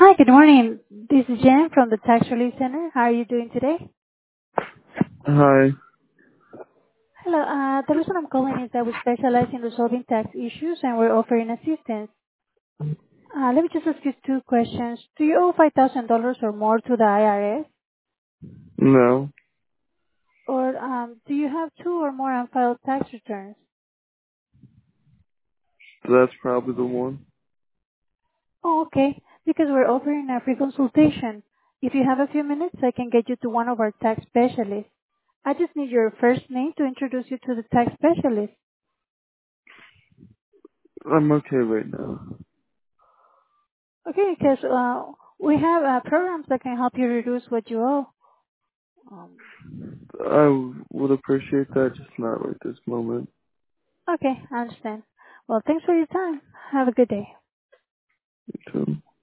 Hi, good morning. This is Jen from the Tax Relief Center. How are you doing today? Hi. Hello. The reason I'm calling is that we specialize in resolving tax issues and we're offering assistance. Let me just ask you two questions. Do you owe $5,000 or more to the IRS? No, Or do you have two or more unfiled tax returns? that's probably the one. Oh, okay. Because we're offering a free consultation. If you have a few minutes, I can get you to one of our tax specialists. I just need your first name to introduce you to the tax specialist. I'm okay right now. Okay, because we have programs that can help you reduce what you owe. Um, I would appreciate that, just not right this moment. okay, I understand. Well, thanks for your time. Have a good day. Too.